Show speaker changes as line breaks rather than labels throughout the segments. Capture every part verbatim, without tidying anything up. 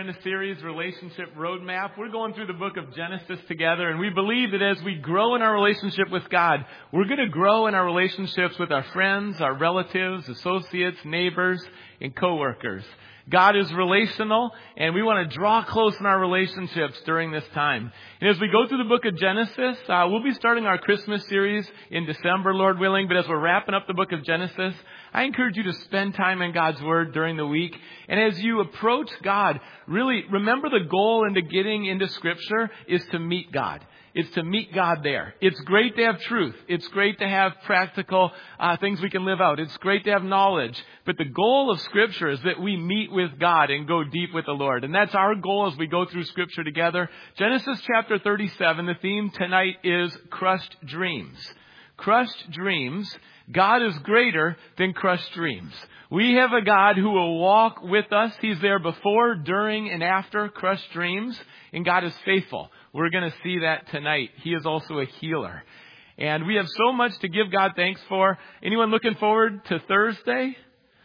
in a series, Relationship Roadmap. We're going through the book of Genesis together, and we believe that as we grow in our relationship with God, we're going to grow in our relationships with our friends, our relatives, associates, neighbors, and coworkers. God is relational, and we want to draw close in our relationships during this time. And as we go through the book of Genesis, uh, we'll be starting our Christmas series in December, Lord willing. But as we're wrapping up the book of Genesis, I encourage you to spend time in God's Word during the week. And as you approach God, really remember the goal into getting into Scripture is to meet God. It's to meet God there. It's great to have truth. It's great to have practical uh, things we can live out. It's great to have knowledge. But the goal of Scripture is that we meet with God and go deep with the Lord. And that's our goal as we go through Scripture together. Genesis chapter thirty-seven, the theme tonight is crushed dreams. Crushed dreams. God is greater than crushed dreams. We have a God who will walk with us. He's there before, during, and after crushed dreams. And God is faithful. We're going to see that tonight. He is also a healer. And we have so much to give God thanks for. Anyone looking forward to Thursday?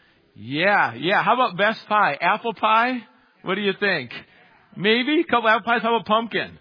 Yeah, yeah. How about best pie? Apple pie? What do you think? Maybe? A couple apple pies? How about pumpkin?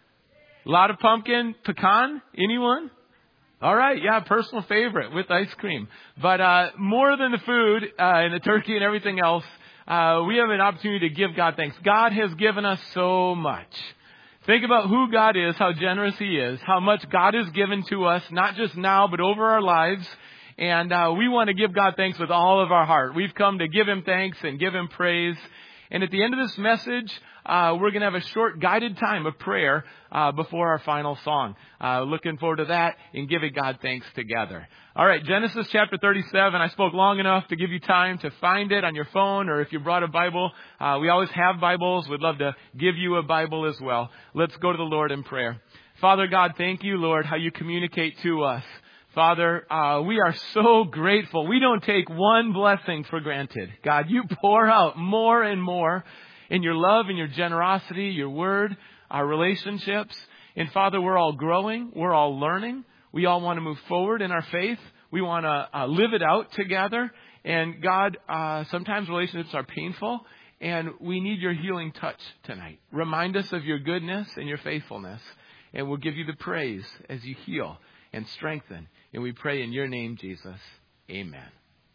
A lot of pumpkin? Pecan? Anyone? All right, yeah, personal favorite with ice cream. But uh more than the food uh, and the turkey and everything else, uh we have an opportunity to give God thanks. God has given us so much. Think about who God is, how generous He is, how much God has given to us, not just now, but over our lives. And uh we want to give God thanks with all of our heart. We've come to give Him thanks and give Him praise. And at the end of this message, uh, we're going to have a short guided time of prayer uh, before our final song. Uh, looking forward to that and giving God thanks together. All right, Genesis chapter thirty-seven. I spoke long enough to give you time to find it on your phone, or if you brought a Bible. Uh, we always have Bibles. We'd love to give you a Bible as well. Let's go to the Lord in prayer. Father God, thank you, Lord, how you communicate to us. Father, uh, we are so grateful. We don't take one blessing for granted. God, you pour out more and more in your love and your generosity, your word, our relationships. And Father, we're all growing. We're all learning. We all want to move forward in our faith. We want to uh, live it out together. And God, uh, sometimes relationships are painful, and we need your healing touch tonight. Remind us of your goodness and your faithfulness, and we'll give you the praise as you heal and strengthen. And we pray in your name, Jesus. Amen.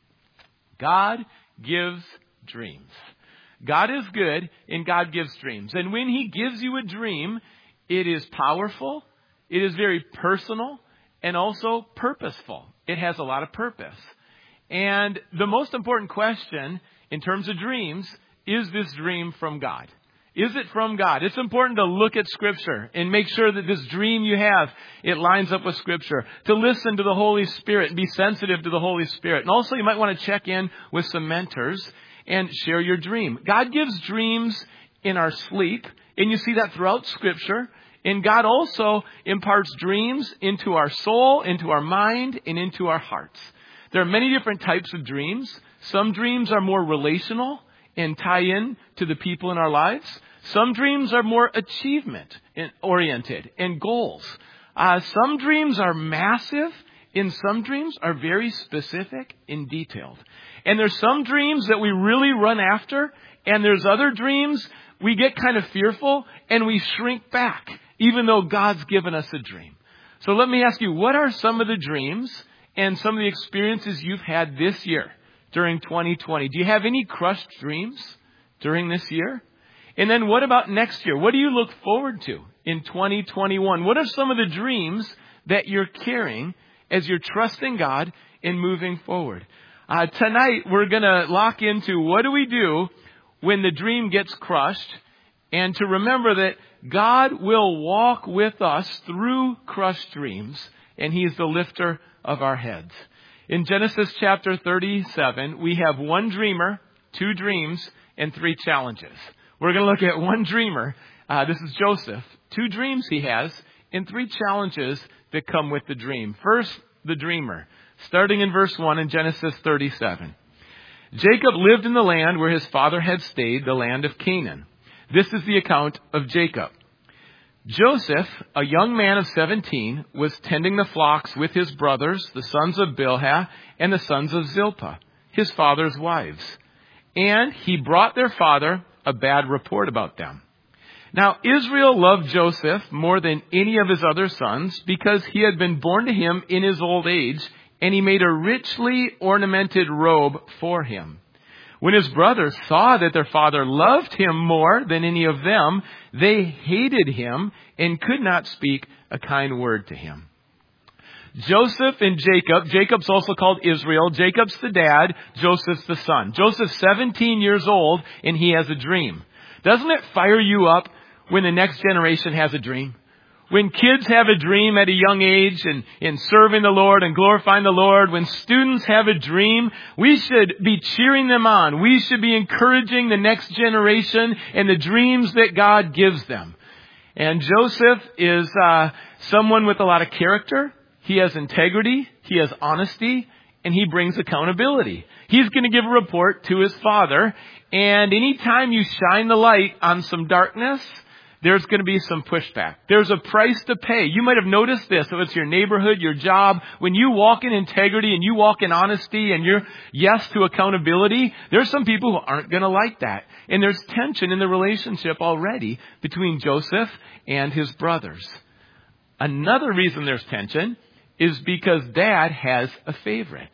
God gives dreams. God is good, and God gives dreams. And when He gives you a dream, it is powerful, it is very personal, and also purposeful. It has a lot of purpose. And the most important question in terms of dreams, is this dream from God? Is it from God? It's important to look at Scripture and make sure that this dream you have, it lines up with Scripture. To listen to the Holy Spirit and be sensitive to the Holy Spirit. And also you might want to check in with some mentors and share your dream. God gives dreams in our sleep, and you see that throughout Scripture. And God also imparts dreams into our soul, into our mind, and into our hearts. There are many different types of dreams. Some dreams are more relational and tie in to the people in our lives. Some dreams are more achievement oriented and goals. Uh, some dreams are massive, and some dreams are very specific and detailed. And there's some dreams that we really run after, and there's other dreams we get kind of fearful and we shrink back, even though God's given us a dream. So let me ask you, what are some of the dreams and some of the experiences you've had this year during twenty twenty? Do you have any crushed dreams during this year? And then what about next year? What do you look forward to in twenty twenty-one? What are some of the dreams that you're carrying as you're trusting God and moving forward? Uh, tonight, we're going to lock into what do we do when the dream gets crushed, and to remember that God will walk with us through crushed dreams, and He is the lifter of our heads. In Genesis chapter thirty-seven, we have one dreamer, two dreams, and three challenges. We're going to look at one dreamer. Uh, this is Joseph. Two dreams he has, and three challenges that come with the dream. First, the dreamer. Starting in verse one in Genesis thirty-seven. Jacob lived in the land where his father had stayed, the land of Canaan. This is the account of Jacob. Joseph, a young man of seventeen, was tending the flocks with his brothers, the sons of Bilhah and the sons of Zilpah, his father's wives. And he brought their father a bad report about them. Now, Israel loved Joseph more than any of his other sons because he had been born to him in his old age, and he made a richly ornamented robe for him. When his brothers saw that their father loved him more than any of them, they hated him and could not speak a kind word to him. Joseph and Jacob, Jacob's also called Israel. Jacob's the dad, Joseph's the son. Joseph's seventeen years old and he has a dream. Doesn't it fire you up when the next generation has a dream? When kids have a dream at a young age and in serving the Lord and glorifying the Lord, when students have a dream, we should be cheering them on. We should be encouraging the next generation and the dreams that God gives them. And Joseph is uh, someone with a lot of character. He has integrity, he has honesty, and he brings accountability. He's going to give a report to his father, and anytime you shine the light on some darkness, there's going to be some pushback. There's a price to pay. You might have noticed this. If it's your neighborhood, your job, when you walk in integrity and you walk in honesty and you're yes to accountability, there's some people who aren't going to like that. And there's tension in the relationship already between Joseph and his brothers. Another reason there's tension is because dad has a favorite.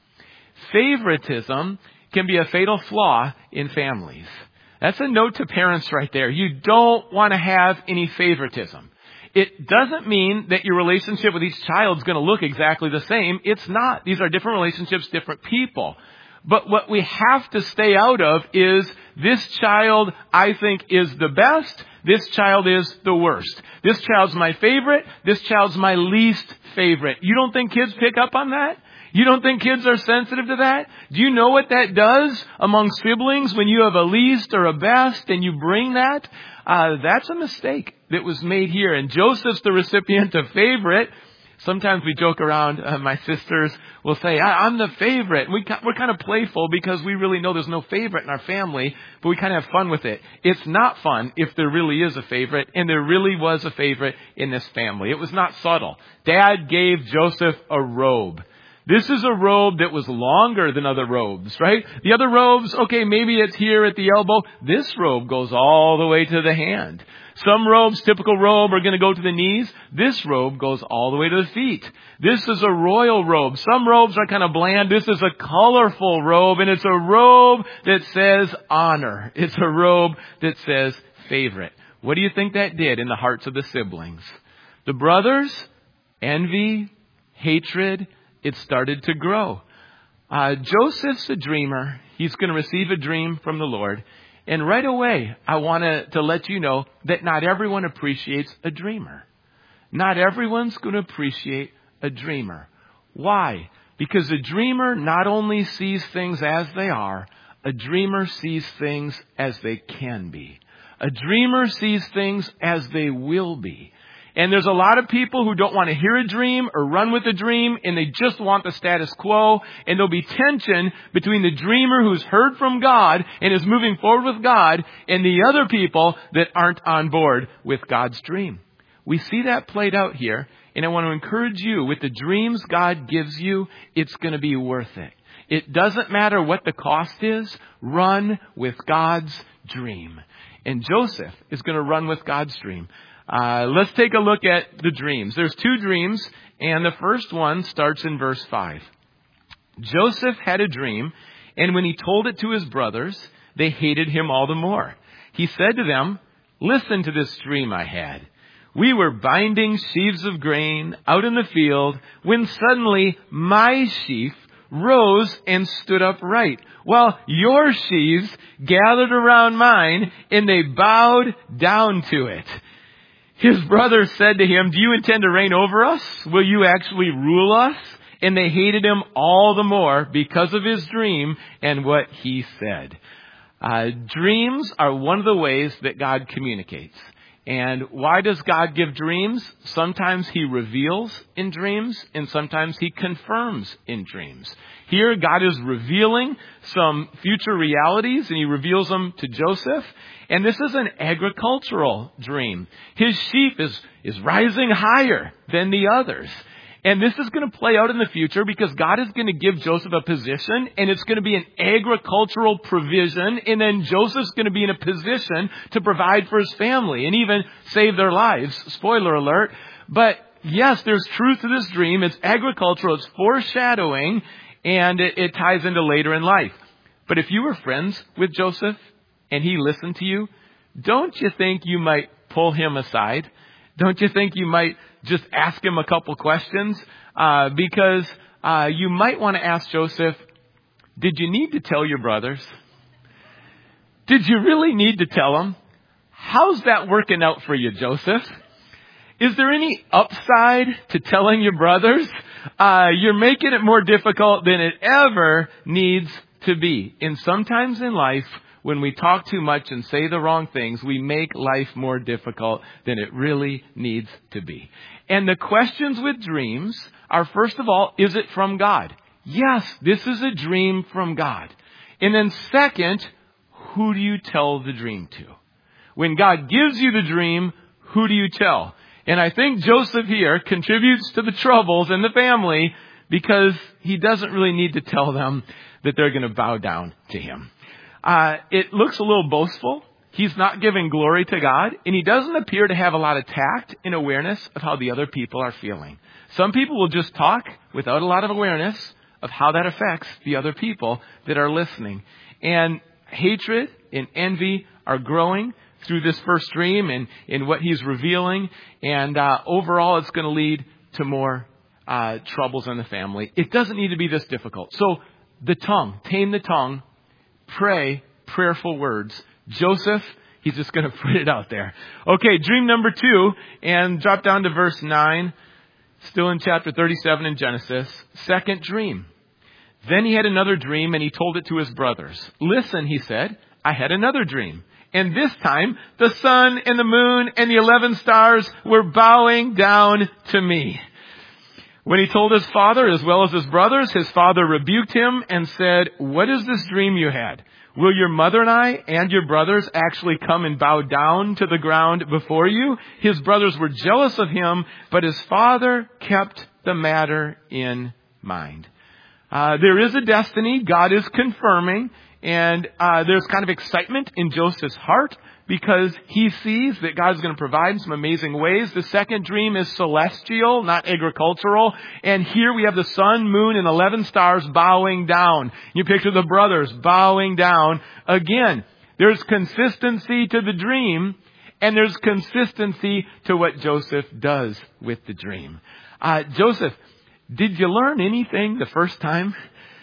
Favoritism can be a fatal flaw in families. That's a note to parents right there. You don't want to have any favoritism. It doesn't mean that your relationship with each child is going to look exactly the same. It's not. These are different relationships, different people. But what we have to stay out of is this child, I think, is the best. This child is the worst. This child's my favorite. This child's my least favorite. You don't think kids pick up on that? You don't think kids are sensitive to that? Do you know what that does among siblings when you have a least or a best and you bring that? Uh, that's a mistake that was made here. And Joseph's the recipient of favorite. Sometimes we joke around. Uh, my sisters will say, I, I'm the favorite. We, we're kind of playful because we really know there's no favorite in our family, but we kind of have fun with it. It's not fun if there really is a favorite, and there really was a favorite in this family. It was not subtle. Dad gave Joseph a robe. This is a robe that was longer than other robes, right? The other robes, okay, maybe it's here at the elbow. This robe goes all the way to the hand. Some robes, typical robe, are going to go to the knees. This robe goes all the way to the feet. This is a royal robe. Some robes are kind of bland. This is a colorful robe, and it's a robe that says honor. It's a robe that says favorite. What do you think that did in the hearts of the siblings? The brothers, envy, hatred, it started to grow. Uh, Joseph's a dreamer. He's going to receive a dream from the Lord. And right away, I want to, to let you know that not everyone appreciates a dreamer. Not everyone's going to appreciate a dreamer. Why? Because a dreamer not only sees things as they are, a dreamer sees things as they can be. A dreamer sees things as they will be. And there's a lot of people who don't want to hear a dream or run with a dream, and they just want the status quo. And there'll be tension between the dreamer who's heard from God and is moving forward with God and the other people that aren't on board with God's dream. We see that played out here, and I want to encourage you, with the dreams God gives you, it's going to be worth it. It doesn't matter what the cost is. Run with God's dream. And Joseph is going to run with God's dream. Uh, let's take a look at the dreams. There's two dreams, and the first one starts in verse five. Joseph had a dream, and when he told it to his brothers, they hated him all the more. He said to them, "Listen to this dream I had. We were binding sheaves of grain out in the field when suddenly my sheaf rose and stood upright, while your sheaves gathered around mine, and they bowed down to it." His brothers said to him, "Do you intend to reign over us? Will you actually rule us?" And they hated him all the more because of his dream and what he said. Uh, dreams are one of the ways that God communicates. And why does God give dreams? Sometimes he reveals in dreams, and sometimes he confirms in dreams. Here, God is revealing some future realities, and he reveals them to Joseph. And this is an agricultural dream. His sheaf is, is rising higher than the others. And this is going to play out in the future because God is going to give Joseph a position, and it's going to be an agricultural provision, and then Joseph's going to be in a position to provide for his family and even save their lives. Spoiler alert. But yes, there's truth to this dream. It's agricultural. It's foreshadowing, and it, it ties into later in life. But if you were friends with Joseph and he listened to you, don't you think you might pull him aside? Don't you think you might just ask him a couple questions? Uh, because uh, you might want to ask Joseph, did you need to tell your brothers? Did you really need to tell them? How's that working out for you, Joseph? Is there any upside to telling your brothers? Uh, you're making it more difficult than it ever needs to be. And sometimes in life, when we talk too much and say the wrong things, we make life more difficult than it really needs to be. And the questions with dreams are, first of all, is it from God? Yes, this is a dream from God. And then second, who do you tell the dream to? When God gives you the dream, who do you tell? And I think Joseph here contributes to the troubles in the family because he doesn't really need to tell them that they're going to bow down to him. Uh, it looks a little boastful. He's not giving glory to God, and he doesn't appear to have a lot of tact and awareness of how the other people are feeling. Some people will just talk without a lot of awareness of how that affects the other people that are listening. And hatred and envy are growing through this first dream and in what he's revealing. And uh, overall, it's going to lead to more uh, troubles in the family. It doesn't need to be this difficult. So the tongue, tame the tongue. Pray prayerful words. Joseph, he's just going to put it out there. Okay, dream number two, and drop down to verse nine, still in chapter thirty-seven in Genesis. Second dream. Then he had another dream, and he told it to his brothers. Listen, he said, I had another dream. And this time, the sun and the moon and the eleven stars were bowing down to me. When he told his father as well as his brothers, his father rebuked him and said, what is this dream you had? Will your mother and I and your brothers actually come and bow down to the ground before you? His brothers were jealous of him, but his father kept the matter in mind. Uh, there is a destiny God is confirming, and uh, there's kind of excitement in Joseph's heart, because he sees that God's going to provide in some amazing ways. The second dream is celestial, not agricultural. And here we have the sun, moon, and eleven stars bowing down. You picture the brothers bowing down. Again, there's consistency to the dream, and there's consistency to what Joseph does with the dream. Uh, Joseph, did you learn anything the first time?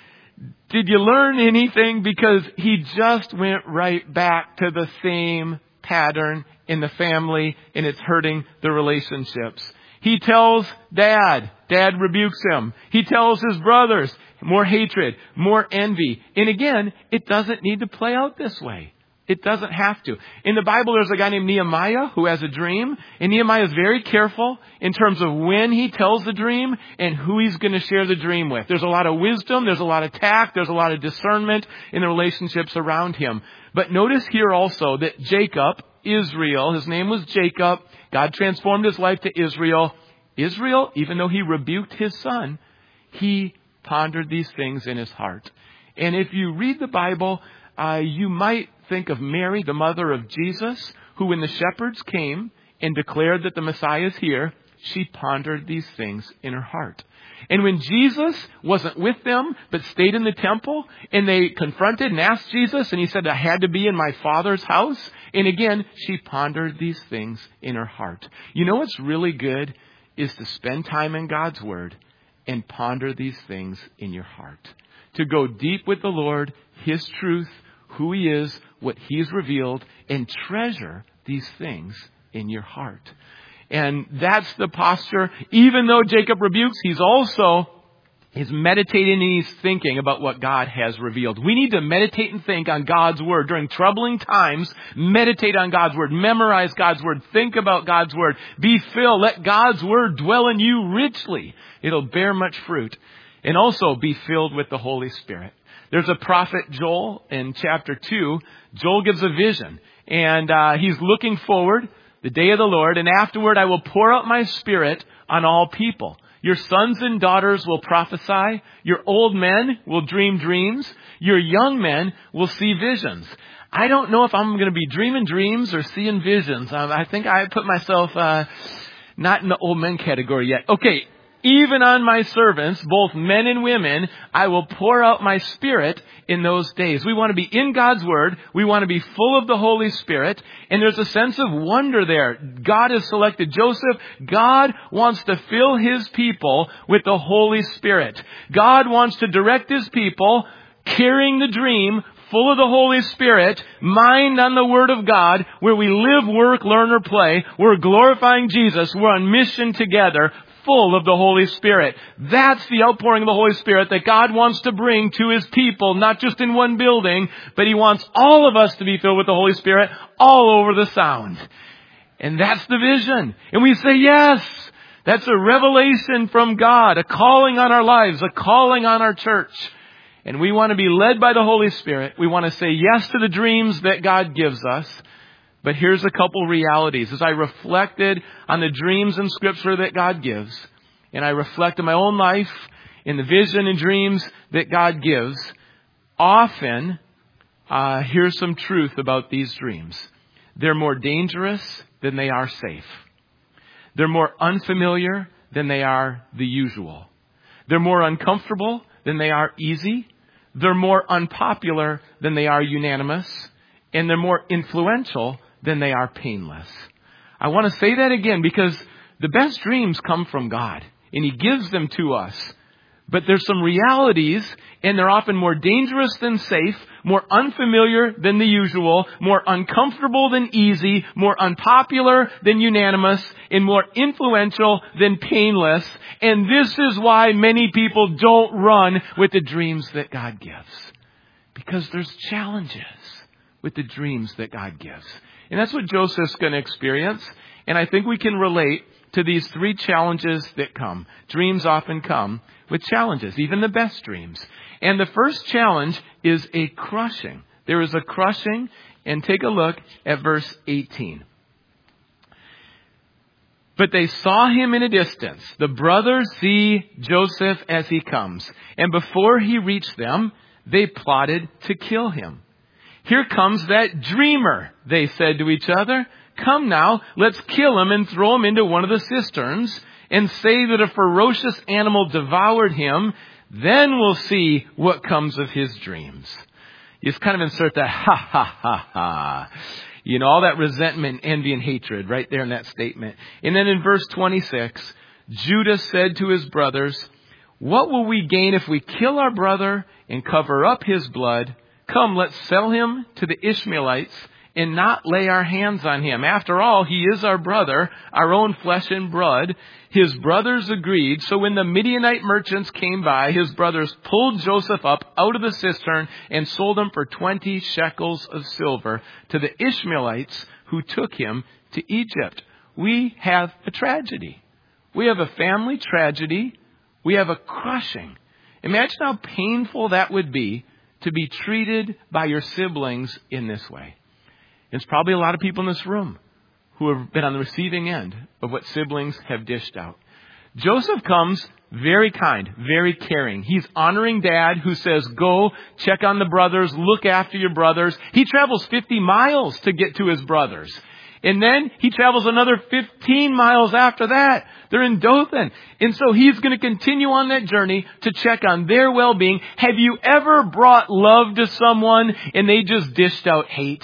Did you learn anything? Because he just went right back to the same pattern in the family, and it's hurting the relationships. He tells dad. Dad rebukes him. He tells his brothers. More hatred, more envy. And again, it doesn't need to play out this way. It doesn't have to. In the Bible, there's a guy named Nehemiah who has a dream. And Nehemiah is very careful in terms of when he tells the dream and who he's going to share the dream with. There's a lot of wisdom. There's a lot of tact. There's a lot of discernment in the relationships around him. But notice here also that Jacob, Israel, his name was Jacob. God transformed his life to Israel. Israel, even though he rebuked his son, he pondered these things in his heart. And if you read the Bible, uh, you might think of Mary, the mother of Jesus, who when the shepherds came and declared that the Messiah is here, she pondered these things in her heart. And when Jesus wasn't with them, but stayed in the temple, and they confronted and asked Jesus, and he said, I had to be in my Father's house. And again, she pondered these things in her heart. You know what's really good is to spend time in God's Word and ponder these things in your heart. To go deep with the Lord, His truth, who He is, what He's revealed, and treasure these things in your heart. And that's the posture. Even though Jacob rebukes, he's also He's meditating and he's thinking about what God has revealed. We need to meditate and think on God's Word. During troubling times, meditate on God's Word. Memorize God's Word. Think about God's Word. Be filled. Let God's Word dwell in you richly. It'll bear much fruit. And also be filled with the Holy Spirit. There's a prophet, Joel, in chapter two. Joel gives a vision. And uh, he's looking forward, the day of the Lord. And afterward, I will pour out my Spirit on all people. Your sons and daughters will prophesy. Your old men will dream dreams. Your young men will see visions. I don't know if I'm going to be dreaming dreams or seeing visions. Um, I think I put myself uh, not in the old men category yet. Okay, even on my servants, both men and women, I will pour out my Spirit in those days. We want to be in God's Word. We want to be full of the Holy Spirit. And there's a sense of wonder there. God has selected Joseph. God wants to fill His people with the Holy Spirit. God wants to direct His people, carrying the dream, full of the Holy Spirit, mind on the Word of God, where we live, work, learn, or play. We're glorifying Jesus. We're on mission together, full of the Holy Spirit. That's the outpouring of the Holy Spirit that God wants to bring to His people, not just in one building, but He wants all of us to be filled with the Holy Spirit all over the sound. And that's the vision. And we say, yes, that's a revelation from God, a calling on our lives, a calling on our church. And we want to be led by the Holy Spirit. We want to say yes to the dreams that God gives us. But here's a couple realities. As I reflected on the dreams in Scripture that God gives, and I reflect on my own life in the vision and dreams that God gives, often, uh, here's some truth about these dreams. They're more dangerous than they are safe. They're more unfamiliar than they are the usual. They're more uncomfortable than they are easy. They're more unpopular than they are unanimous. And they're more influential than they are painless. I want to say that again because the best dreams come from God, and He gives them to us. But there's some realities, and they're often more dangerous than safe, more unfamiliar than the usual, more uncomfortable than easy, more unpopular than unanimous, and more influential than painless. And this is why many people don't run with the dreams that God gives. Because there's challenges with the dreams that God gives. And that's what Joseph's going to experience. And I think we can relate to these three challenges that come. Dreams often come with challenges, even the best dreams. And the first challenge is a crushing. There is a crushing. And take a look at verse eighteen. But they saw him in a distance. The brothers see Joseph as he comes. And before he reached them, they plotted to kill him. Here comes that dreamer, they said to each other. Come now, let's kill him and throw him into one of the cisterns and say that a ferocious animal devoured him. Then we'll see what comes of his dreams. You just kind of insert that ha ha ha ha. You know, all that resentment, envy, and hatred right there in that statement. And then in verse twenty-six, Judah said to his brothers, what will we gain if we kill our brother and cover up his blood? Come, let's sell him to the Ishmaelites and not lay our hands on him. After all, he is our brother, our own flesh and blood. His brothers agreed. So when the Midianite merchants came by, his brothers pulled Joseph up out of the cistern and sold him for twenty shekels of silver to the Ishmaelites who took him to Egypt. We have a tragedy. We have a family tragedy. We have a crushing. Imagine how painful that would be to be treated by your siblings in this way. There's probably a lot of people in this room who have been on the receiving end of what siblings have dished out. Joseph comes very kind, very caring. He's honoring dad who says, go check on the brothers, look after your brothers. He travels fifty miles to get to his brothers. And then he travels another fifteen miles after that. They're in Dothan. And so he's going to continue on that journey to check on their well-being. Have you ever brought love to someone and they just dished out hate?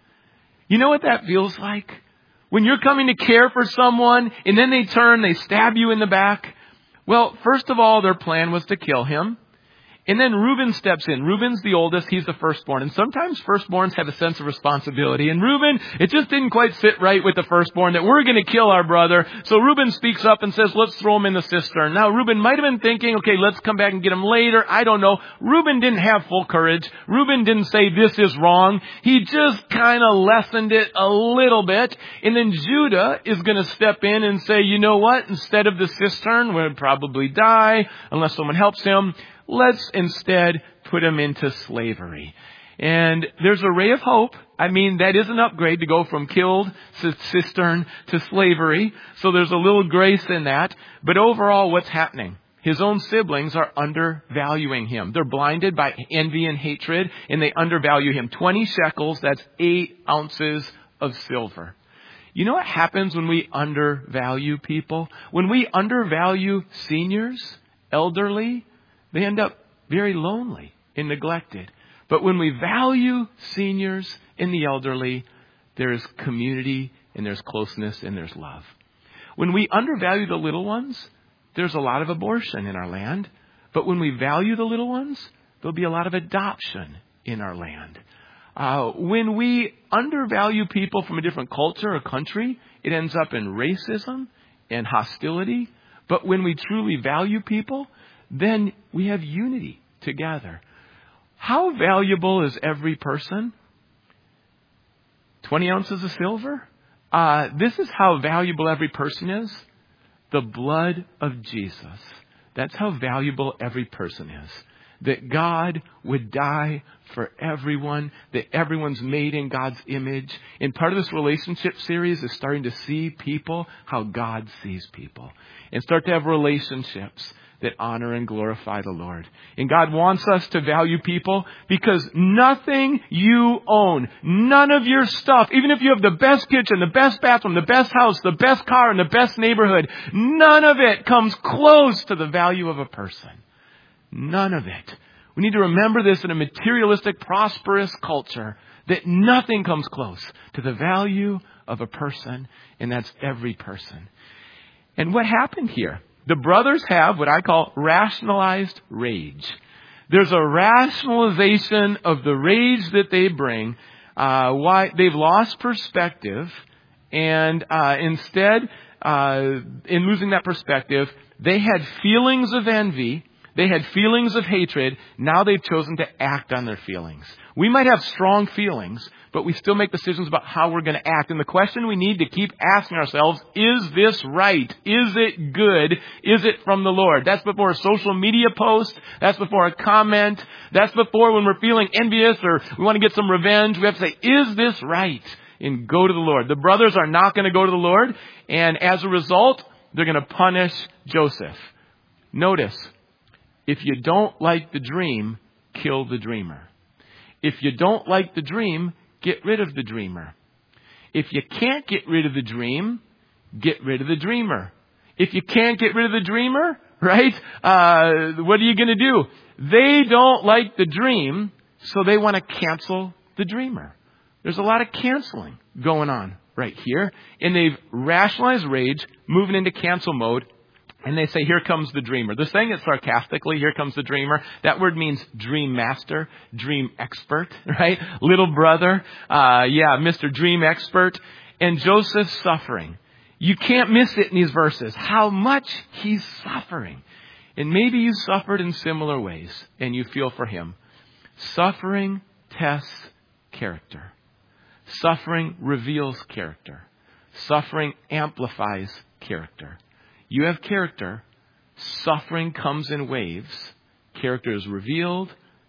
You know what that feels like? When you're coming to care for someone and then they turn, they stab you in the back. Well, first of all, their plan was to kill him. And then Reuben steps in. Reuben's the oldest. He's the firstborn. And sometimes firstborns have a sense of responsibility. And Reuben, it just didn't quite sit right with the firstborn that we're going to kill our brother. So Reuben speaks up and says, let's throw him in the cistern. Now, Reuben might have been thinking, okay, let's come back and get him later. I don't know. Reuben didn't have full courage. Reuben didn't say this is wrong. He just kind of lessened it a little bit. And then Judah is going to step in and say, you know what? Instead of the cistern, we'll probably die unless someone helps him. Let's instead put him into slavery. And there's a ray of hope. I mean, that is an upgrade to go from killed to cistern to slavery. So there's a little grace in that. But overall, what's happening? His own siblings are undervaluing him. They're blinded by envy and hatred, and they undervalue him. twenty shekels, that's eight ounces of silver. You know what happens when we undervalue people? When we undervalue seniors, elderly, they end up very lonely and neglected. But when we value seniors and the elderly, there's community and there's closeness and there's love. When we undervalue the little ones, there's a lot of abortion in our land. But when we value the little ones, there'll be a lot of adoption in our land. Uh, when we undervalue people from a different culture or country, it ends up in racism and hostility. But when we truly value people, then we have unity together. How valuable is every person? twenty ounces of silver? Uh, this is how valuable every person is. The blood of Jesus. That's how valuable every person is. That God would die for everyone, that everyone's made in God's image. And part of this relationship series is starting to see people how God sees people. And start to have relationships that honor and glorify the Lord. And God wants us to value people because nothing you own, none of your stuff, even if you have the best kitchen, the best bathroom, the best house, the best car, and the best neighborhood, none of it comes close to the value of a person. None of it. We need to remember this in a materialistic, prosperous culture, that nothing comes close to the value of a person, and that's every person. And what happened here? The brothers have what I call rationalized rage. There's a rationalization of the rage that they bring. Uh, why they've lost perspective, and uh, instead, uh, in losing that perspective, they had feelings of envy. They had feelings of hatred. Now they've chosen to act on their feelings. We might have strong feelings, but we still make decisions about how we're going to act. And the question we need to keep asking ourselves, is this right? Is it good? Is it from the Lord? That's before a social media post. That's before a comment. That's before when we're feeling envious or we want to get some revenge. We have to say, is this right? And go to the Lord. The brothers are not going to go to the Lord. And as a result, they're going to punish Joseph. Notice, if you don't like the dream, kill the dreamer. If you don't like the dream, get rid of the dreamer. If you can't get rid of the dream, get rid of the dreamer. If you can't get rid of the dreamer, right, uh, what are you going to do? They don't like the dream, so they want to cancel the dreamer. There's a lot of canceling going on right here. And they've rationalized rage, moving into cancel mode. And they say, here comes the dreamer. They're saying it sarcastically, here comes the dreamer. That word means dream master, dream expert, right? Little brother. Uh, yeah, Mister Dream Expert. And Joseph's suffering. You can't miss it in these verses. How much he's suffering. And maybe you suffered in similar ways and you feel for him. Suffering tests character. Suffering reveals character. Suffering amplifies character. You have character. Suffering comes in waves. Character is revealed,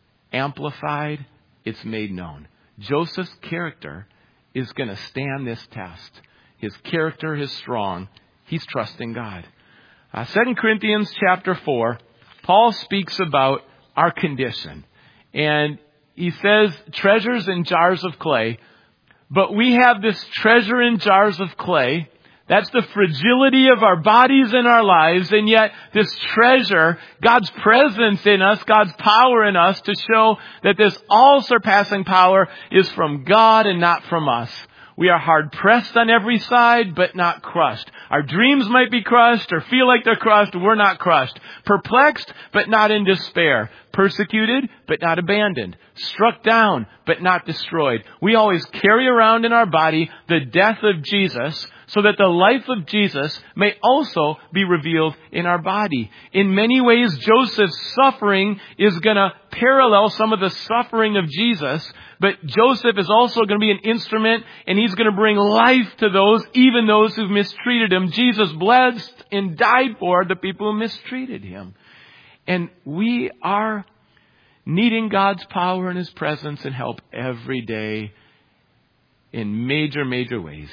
amplified, it's made known. Joseph's character is going to stand this test. His character is strong. He's trusting God. Uh, Second Corinthians chapter four, Paul speaks about our condition. And he says, treasures in jars of clay. But we have this treasure in jars of clay. That's the fragility of our bodies and our lives. And yet this treasure, God's presence in us, God's power in us to show that this all-surpassing power is from God and not from us. We are hard pressed on every side, but not crushed. Our dreams might be crushed or feel like they're crushed. We're not crushed. Perplexed, but not in despair. Persecuted, but not abandoned. Struck down, but not destroyed. We always carry around in our body the death of Jesus, so that the life of Jesus may also be revealed in our body. In many ways, Joseph's suffering is going to parallel some of the suffering of Jesus, but Joseph is also going to be an instrument, and he's going to bring life to those, even those who've mistreated him. Jesus blessed and died for the people who mistreated him. And we are needing God's power and His presence and help every day in major, major ways.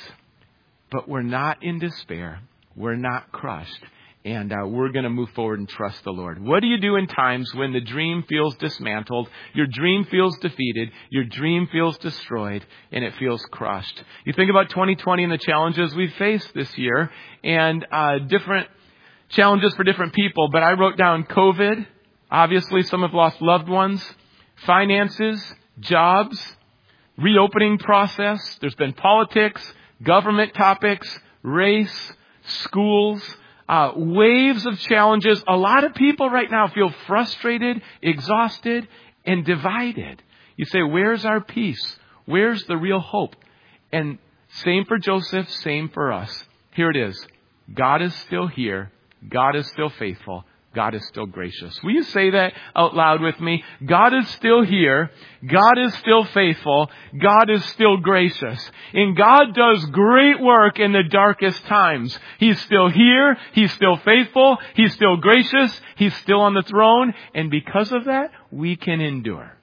But we're not in despair. We're not crushed. And uh, we're going to move forward and trust the Lord. What do you do in times when the dream feels dismantled, your dream feels defeated, your dream feels destroyed, and it feels crushed? You think about twenty twenty and the challenges we've faced this year, and uh, different challenges for different people. But I wrote down COVID. Obviously, some have lost loved ones. Finances, jobs, reopening process. There's been politics, government topics, race, schools. Uh, waves of challenges. A lot of people right now feel frustrated, exhausted, and divided. You say, where's our peace? Where's the real hope? And same for Joseph, same for us. Here it is. God is still here. God is still faithful. God is still gracious. Will you say that out loud with me? God is still here. God is still faithful. God is still gracious. And God does great work in the darkest times. He's still here. He's still faithful. He's still gracious. He's still on the throne. And because of that, we can endure.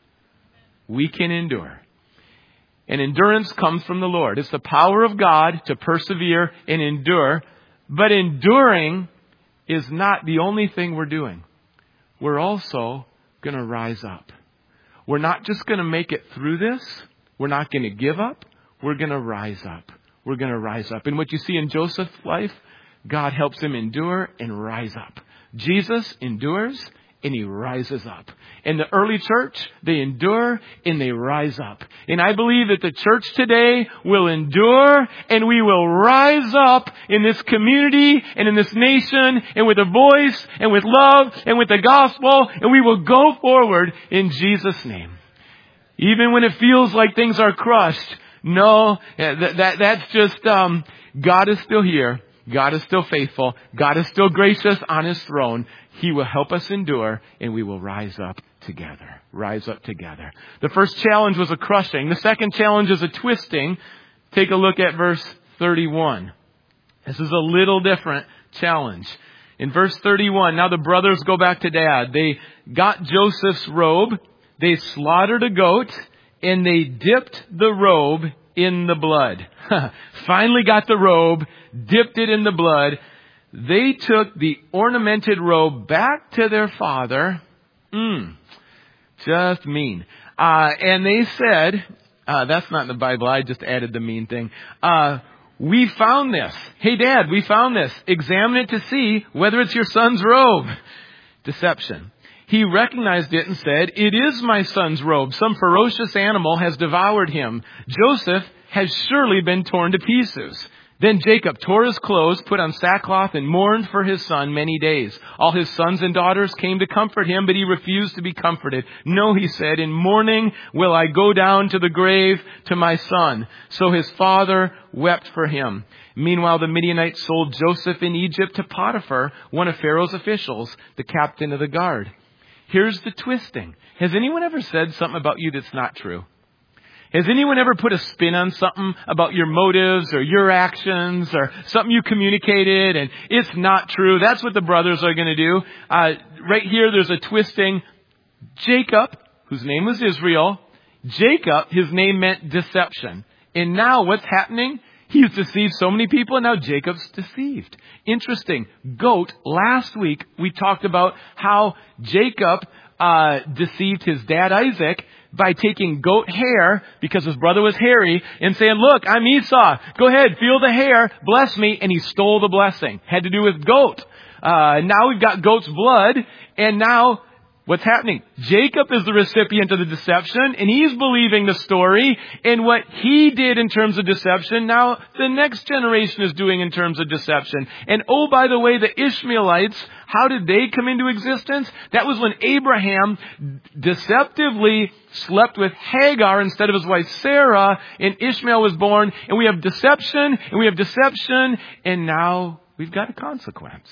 We can endure. And endurance comes from the Lord. It's the power of God to persevere and endure. But enduring is not the only thing we're doing. We're also going to rise up. We're not just going to make it through this. We're not going to give up. We're going to rise up. We're going to rise up. And what you see in Joseph's life, God helps him endure and rise up. Jesus endures and He rises up. In the early church, they endure and they rise up. And I believe that the church today will endure and we will rise up in this community and in this nation and with a voice and with love and with the gospel, and we will go forward in Jesus' name. Even when it feels like things are crushed. No, that, that that's just, um, God is still here. God is still faithful. God is still gracious on His throne. He will help us endure, and we will rise up together. Rise up together. The first challenge was a crushing. The second challenge is a twisting. Take a look at verse thirty-one. This is a little different challenge. In verse thirty-one, now the brothers go back to Dad. They got Joseph's robe. They slaughtered a goat, and they dipped the robe in the blood. Finally got the robe, dipped it in the blood. They took the ornamented robe back to their father. Mm, just mean. Uh, and they said, uh, that's not in the Bible. I just added the mean thing. Uh, we found this. Hey, Dad, we found this. Examine it to see whether it's your son's robe. Deception. He recognized it and said, it is my son's robe. Some ferocious animal has devoured him. Joseph has surely been torn to pieces. Then Jacob tore his clothes, put on sackcloth, and mourned for his son many days. All his sons and daughters came to comfort him, but he refused to be comforted. No, he said, in mourning will I go down to the grave to my son. So his father wept for him. Meanwhile, the Midianites sold Joseph in Egypt to Potiphar, one of Pharaoh's officials, the captain of the guard. Here's the twisting. Has anyone ever said something about you that's not true? Has anyone ever put a spin on something about your motives or your actions or something you communicated and it's not true? That's what the brothers are going to do. Uh, right here, there's a twisting. Jacob, whose name was Israel, Jacob, his name meant deception. And now what's happening? He's deceived so many people, and now Jacob's deceived. Interesting. Goat. Last week, we talked about how Jacob uh, deceived his dad Isaac by taking goat hair, because his brother was hairy, and saying, look, I'm Esau. Go ahead, feel the hair, bless me. And he stole the blessing. Had to do with goat. Uh, now we've got goat's blood, and now what's happening? Jacob is the recipient of the deception, and he's believing the story. And what he did in terms of deception, now the next generation is doing in terms of deception. And oh, by the way, the Ishmaelites, how did they come into existence? That was when Abraham deceptively slept with Hagar instead of his wife Sarah, and Ishmael was born. And we have deception, and we have deception, and now we've got a consequence.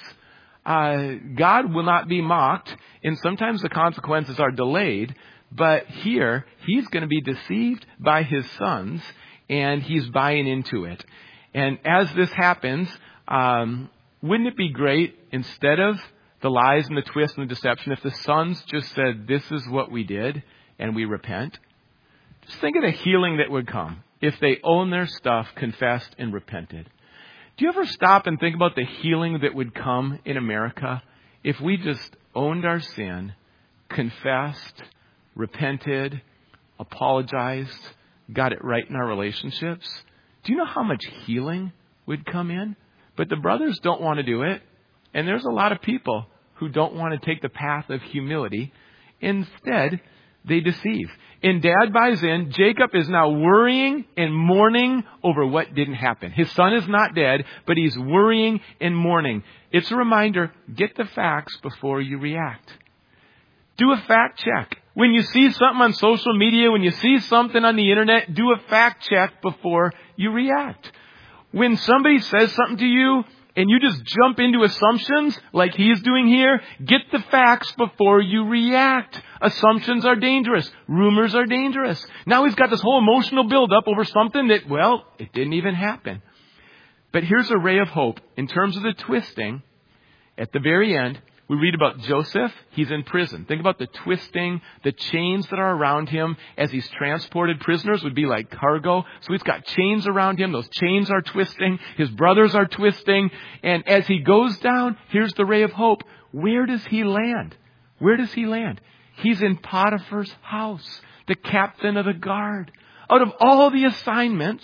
Uh, God will not be mocked, and sometimes the consequences are delayed. But here, he's going to be deceived by his sons, and he's buying into it. And as this happens, um, wouldn't it be great, instead of the lies and the twist and the deception, if the sons just said, this is what we did and we repent, just think of the healing that would come if they owned their stuff, confessed, and repented. Do you ever stop and think about the healing that would come in America if we just owned our sin, confessed, repented, apologized, got it right in our relationships? Do you know how much healing would come in? But the brothers don't want to do it. And there's a lot of people who don't want to take the path of humility. Instead, they deceive. And Dad buys in. Jacob is now worrying and mourning over what didn't happen. His son is not dead, but he's worrying and mourning. It's a reminder, get the facts before you react. Do a fact check. When you see something on social media, when you see something on the internet, do a fact check before you react. When somebody says something to you and you just jump into assumptions like he's doing here, get the facts before you react. Assumptions are dangerous. Rumors are dangerous. Now he's got this whole emotional buildup over something that, well, it didn't even happen. But here's a ray of hope. In terms of the twisting, at the very end, we read about Joseph. He's in prison. Think about the twisting, the chains that are around him as he's transported. Prisoners would be like cargo. So he's got chains around him. Those chains are twisting. His brothers are twisting. And as he goes down, here's the ray of hope. Where does he land? Where does he land? He's in Potiphar's house, the captain of the guard. Out of all the assignments,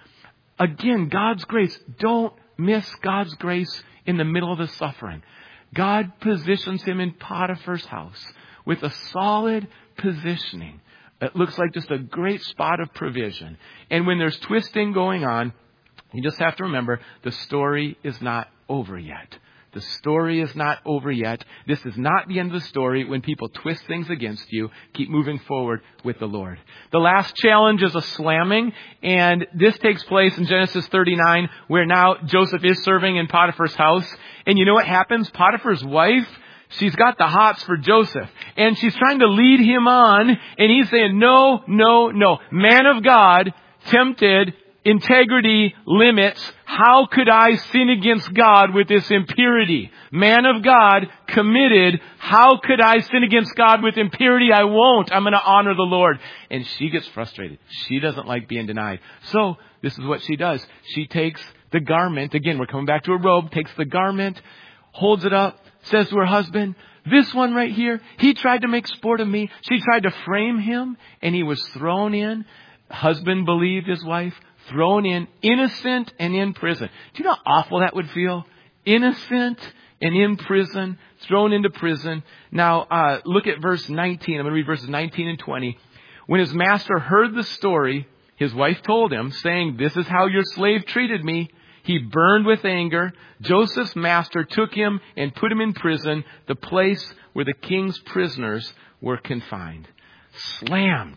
again, God's grace. Don't miss God's grace in the middle of the suffering. God positions him in Potiphar's house with a solid positioning. It looks like just a great spot of provision. And when there's twisting going on, you just have to remember the story is not over yet. The story is not over yet. This is not the end of the story. When people twist things against you, keep moving forward with the Lord. The last challenge is a slamming. And this takes place in Genesis thirty-nine, where now Joseph is serving in Potiphar's house. And you know what happens? Potiphar's wife, she's got the hots for Joseph. And she's trying to lead him on. And he's saying, no, no, no. Man of God, tempted, integrity, limits. How could I sin against God with this impurity? Man of God, committed. How could I sin against God with impurity? I won't. I'm going to honor the Lord. And she gets frustrated. She doesn't like being denied. So this is what she does. She takes the garment. Again, we're coming back to a robe. Takes the garment, holds it up, says to her husband, this one right here, he tried to make sport of me. She tried to frame him, and he was thrown in. Husband believed his wife. Thrown in, innocent and in prison. Do you know how awful that would feel? Innocent and in prison, thrown into prison. Now, uh, look at verse nineteen. I'm going to read verses nineteen and twenty. When his master heard the story, his wife told him, saying, this is how your slave treated me. He burned with anger. Joseph's master took him and put him in prison, the place where the king's prisoners were confined. Slammed.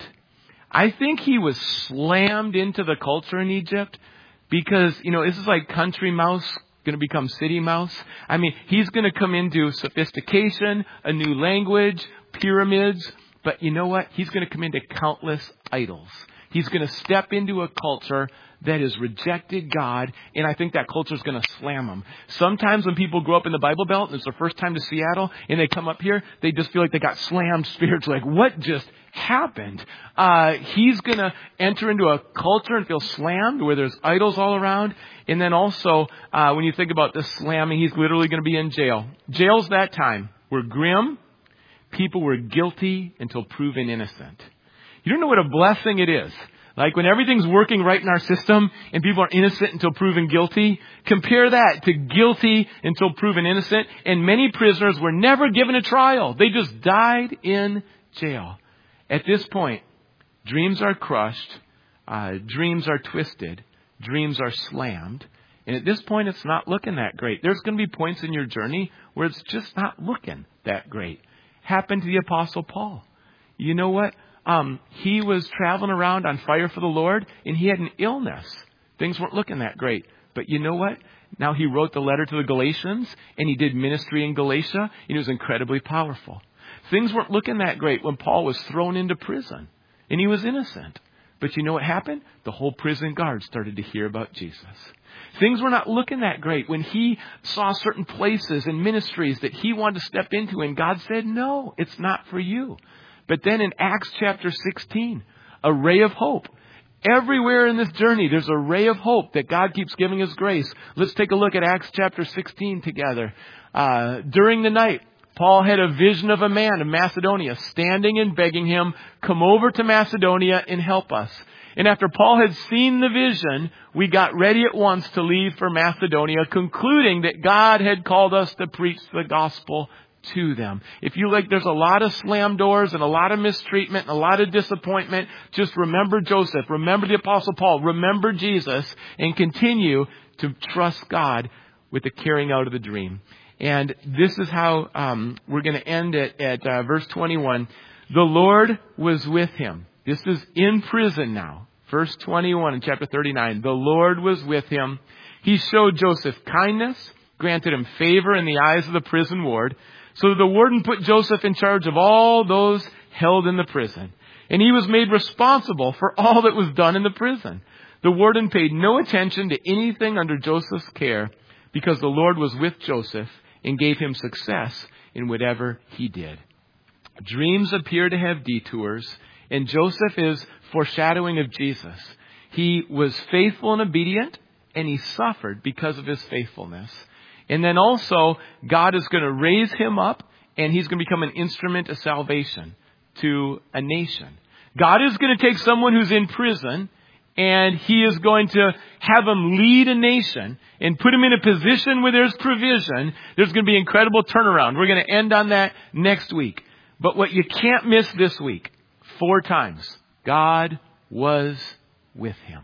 I think he was slammed into the culture in Egypt because, you know, this is like country mouse going to become city mouse. I mean, he's going to come into sophistication, a new language, pyramids. But you know what? He's going to come into countless idols. He's going to step into a culture that has rejected God, and I think that culture is going to slam him. Sometimes when people grow up in the Bible Belt and it's their first time to Seattle and they come up here, they just feel like they got slammed spiritually. Like, what just happened? Uh, he's going to enter into a culture and feel slammed where there's idols all around. And then also, uh, when you think about the slamming, he's literally going to be in jail. Jails that time were grim. People were guilty until proven innocent. You don't know what a blessing it is. Like when everything's working right in our system and people are innocent until proven guilty. Compare that to guilty until proven innocent. And many prisoners were never given a trial. They just died in jail. At this point, dreams are crushed. Uh, dreams are twisted. Dreams are slammed. And at this point, it's not looking that great. There's going to be points in your journey where it's just not looking that great. Happened to the Apostle Paul. You know what? Um, he was traveling around on fire for the Lord, and he had an illness. Things weren't looking that great. But you know what? Now he wrote the letter to the Galatians, and he did ministry in Galatia, and it was incredibly powerful. Things weren't looking that great when Paul was thrown into prison, and he was innocent. But you know what happened? The whole prison guard started to hear about Jesus. Things were not looking that great when he saw certain places and ministries that he wanted to step into, and God said, no, it's not for you. But then in Acts chapter sixteen, a ray of hope. Everywhere in this journey, there's a ray of hope that God keeps giving His grace. Let's take a look at Acts chapter sixteen together. Uh, during the night, Paul had a vision of a man in Macedonia standing and begging him, come over to Macedonia and help us. And after Paul had seen the vision, we got ready at once to leave for Macedonia, concluding that God had called us to preach the gospel to them. If you like, there's a lot of slam doors and a lot of mistreatment and a lot of disappointment. Just remember Joseph, remember the Apostle Paul, remember Jesus, and continue to trust God with the carrying out of the dream. And this is how um, we're going to end it at uh, verse twenty-one. The Lord was with him. This is in prison now. Verse twenty-one in chapter thirty-nine. The Lord was with him. He showed Joseph kindness, granted him favor in the eyes of the prison ward. So the warden put Joseph in charge of all those held in the prison. And he was made responsible for all that was done in the prison. The warden paid no attention to anything under Joseph's care because the Lord was with Joseph and gave him success in whatever he did. Dreams appear to have detours, and Joseph is foreshadowing of Jesus. He was faithful and obedient, and he suffered because of his faithfulness. And then also, God is going to raise him up, and he's going to become an instrument of salvation to a nation. God is going to take someone who's in prison, and he is going to have him lead a nation and put him in a position where there's provision. There's going to be incredible turnaround. We're going to end on that next week. But what you can't miss this week, four times, God was with him.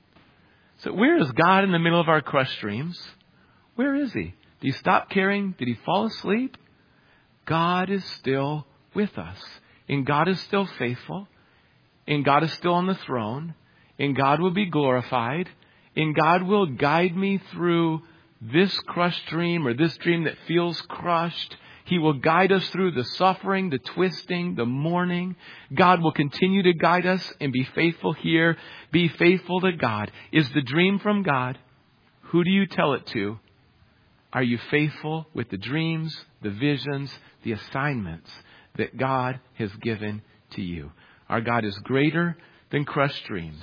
So where is God in the middle of our crushed dreams? Where is he? Did he stop caring? Did he fall asleep? God is still with us. And God is still faithful. And God is still on the throne. And God will be glorified. And God will guide me through this crushed dream or this dream that feels crushed. He will guide us through the suffering, the twisting, the mourning. God will continue to guide us and be faithful here. Be faithful to God. Is the dream from God? Who do you tell it to? Are you faithful with the dreams, the visions, the assignments that God has given to you? Our God is greater than crushed dreams.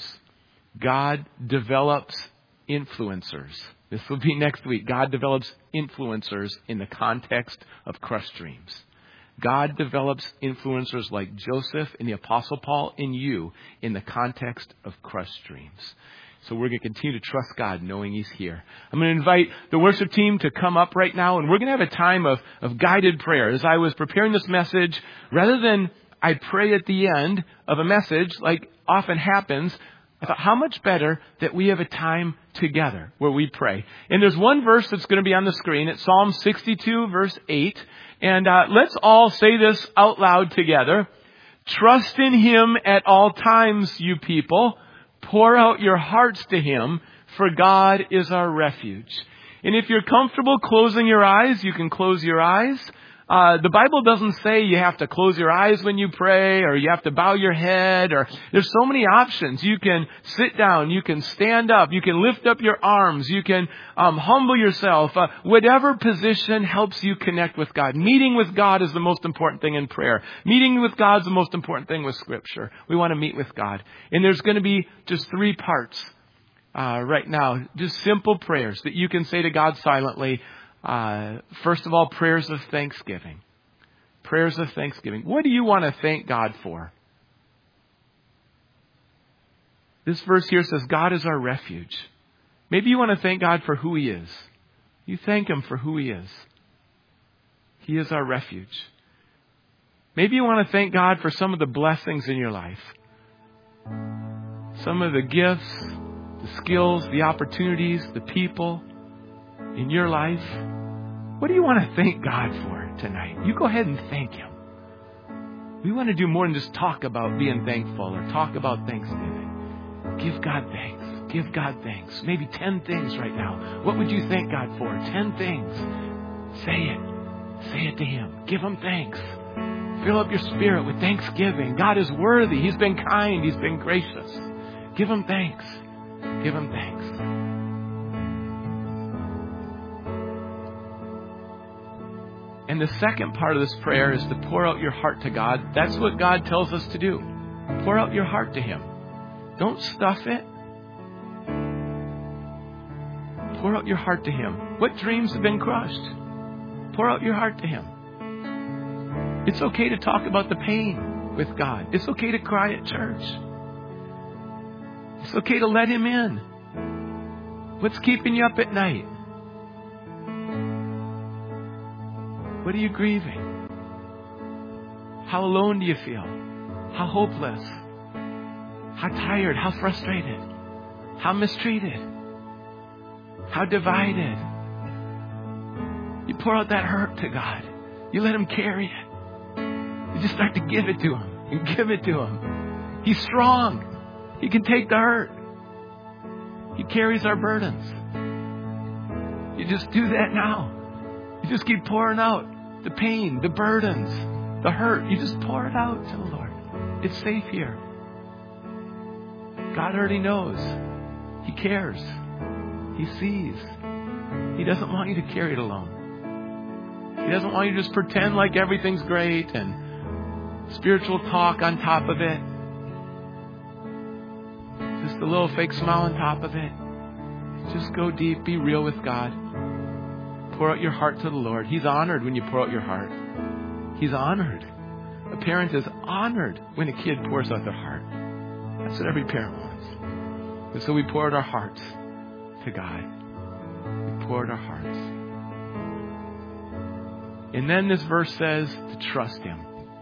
God develops influencers. This will be next week. God develops influencers in the context of crushed dreams. God develops influencers like Joseph and the Apostle Paul in you in the context of crushed dreams. So we're going to continue to trust God knowing he's here. I'm going to invite the worship team to come up right now, and we're going to have a time of, of guided prayer. As I was preparing this message, rather than I pray at the end of a message like often happens, I thought, how much better that we have a time together where we pray. And there's one verse that's going to be on the screen. It's Psalm sixty-two, verse eight. And uh, let's all say this out loud together. Trust in him at all times, you people. Pour out your hearts to him, for God is our refuge. And if you're comfortable closing your eyes, you can close your eyes. Uh, the Bible doesn't say you have to close your eyes when you pray, or you have to bow your head, or there's so many options. You can sit down, you can stand up, you can lift up your arms, you can um, humble yourself. Uh, whatever position helps you connect with God. Meeting with God is the most important thing in prayer. Meeting with God is the most important thing with Scripture. We want to meet with God. And there's going to be just three parts uh, right now. Just simple prayers that you can say to God silently. Uh, first of all, prayers of thanksgiving. Prayers of thanksgiving. What do you want to thank God for? This verse here says God is our refuge. Maybe you want to thank God for who he is. You thank him for who he is. He is our refuge. Maybe you want to thank God for some of the blessings in your life. Some of the gifts, the skills, the opportunities, the people in your life. What do you want to thank God for tonight? You go ahead and thank him. We want to do more than just talk about being thankful or talk about Thanksgiving. Give God thanks. Give God thanks. Maybe ten things right now. What would you thank God for? Ten things. Say it. Say it to him. Give him thanks. Fill up your spirit with thanksgiving. God is worthy. He's been kind. He's been gracious. Give Him thanks. Give Him thanks. And the second part of this prayer is to pour out your heart to God. That's what God tells us to do. Pour out your heart to Him. Don't stuff it. Pour out your heart to Him. What dreams have been crushed? Pour out your heart to Him. It's okay to talk about the pain with God. It's okay to cry at church. It's okay to let Him in. What's keeping you up at night? What are you grieving? How alone do you feel? How hopeless? How tired? How frustrated? How mistreated? How divided? You pour out that hurt to God. You let Him carry it. You just start to give it to Him and give it to Him. He's strong. He can take the hurt. He carries our burdens. You just do that now. You just keep pouring out the pain, the burdens, the hurt. You just pour it out to the Lord. It's safe here. God already knows. He cares. He sees. He doesn't want you to carry it alone. He doesn't want you to just pretend like everything's great and spiritual talk on top of it. Just a little fake smile on top of it. Just go deep. Be real with God. Pour out your heart to the Lord. He's honored when you pour out your heart. He's honored. A parent is honored when a kid pours out their heart. That's what every parent wants. And so we pour out our hearts to God. We pour out our hearts. And then this verse says to trust Him.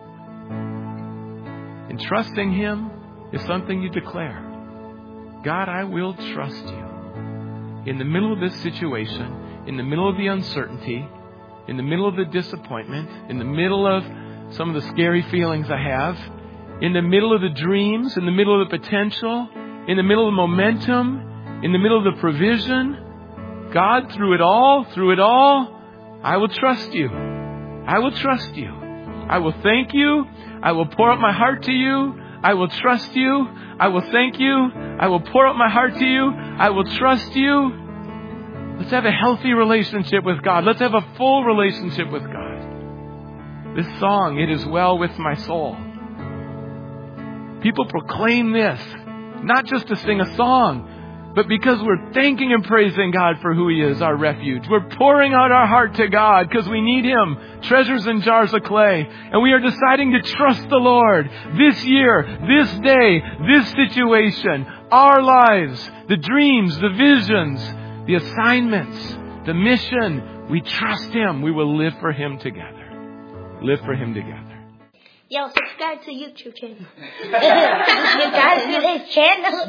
And trusting Him is something you declare. God, I will trust You. In the middle of this situation, in the middle of the uncertainty, in the middle of the disappointment, in the middle of some of the scary feelings I have, in the middle of the dreams, in the middle of the potential, in the middle of the momentum, in the middle of the provision, God, through it all, through it all, I will trust You. I will trust You. I will thank You. I will pour out my heart to You. I will trust You. I will thank You. I will pour out my heart to You. I will trust You. Let's have a healthy relationship with God. Let's have a full relationship with God. This song, It Is Well With My Soul. People proclaim this, not just to sing a song, but because we're thanking and praising God for who He is, our refuge. We're pouring out our heart to God because we need Him, treasures in jars of clay. And we are deciding to trust the Lord this year, this day, this situation, our lives, the dreams, the visions, the assignments, the mission. We trust Him. We will live for Him together. Live for Him together.
Yo, subscribe to YouTube channel. Subscribe to this channel.